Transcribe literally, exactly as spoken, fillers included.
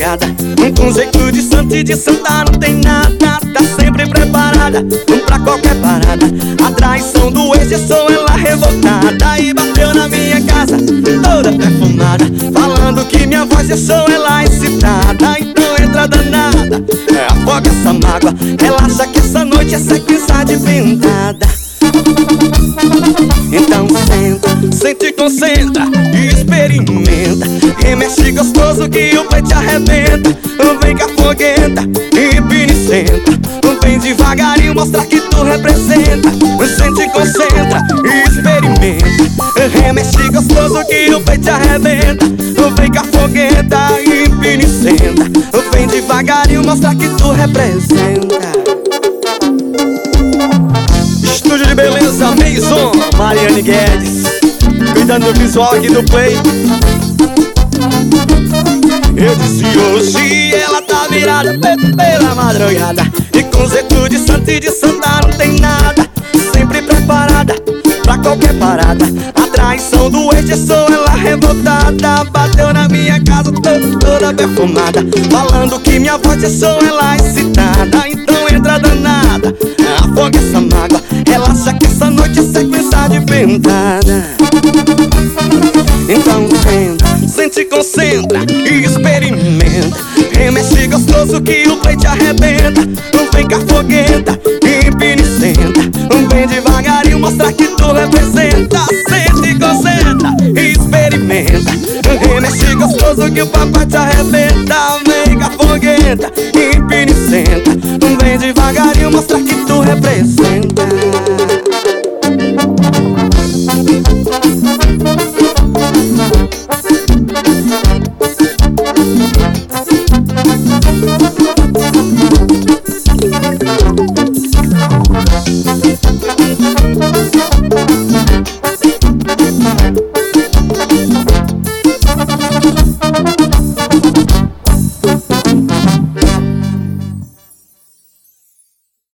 madrugada, com jeito de santo e de santa não tem nada. Tá sempre preparada pra qualquer parada. A traição do ex deixou ela revoltada e bateu na minha casa toda perfumada, falando que minha voz deixou ela excitada. Então entra danada, é, afoga essa mágoa, relaxa que essa noite é sequência de pintada. Então senta, sente, concentra e experimenta. Remexe gostoso que o peito te arrebenta. Vem cá foguenta, empina e senta. Vem devagarinho mostrar que tu representa. Sente, concentra e experimenta. Remexe gostoso que o peito te arrebenta. Vem cá foguenta, empina e senta. Vem devagarinho mostrar que tu representa. Estúdio de beleza Maison, Mariane Guedes, cuidando do visual aqui do Play. Eu disse hoje ela tá virada pela madrugada, e com jeito de santo e de santa não tem nada. Sempre preparada pra qualquer parada. A traição do ex deixou ela revoltada. Bateu na minha casa toda, toda perfumada, falando que minha voz deixou ela excitada. Então entra danada, afoga essa mágoa, relaxa que essa noite é sequência de pintada. Então senta, sente, concentra e experimenta. Remexe gostoso que o play te arrebenta. Vem cá foguenta, empina e senta. Vem devagarinho mostrar que tu representa. Sente, concentra e experimenta. Remexe gostoso que o papai te arrebenta. Vem cá foguenta, empina e senta. Vem devagarinho mostrar que tu representa.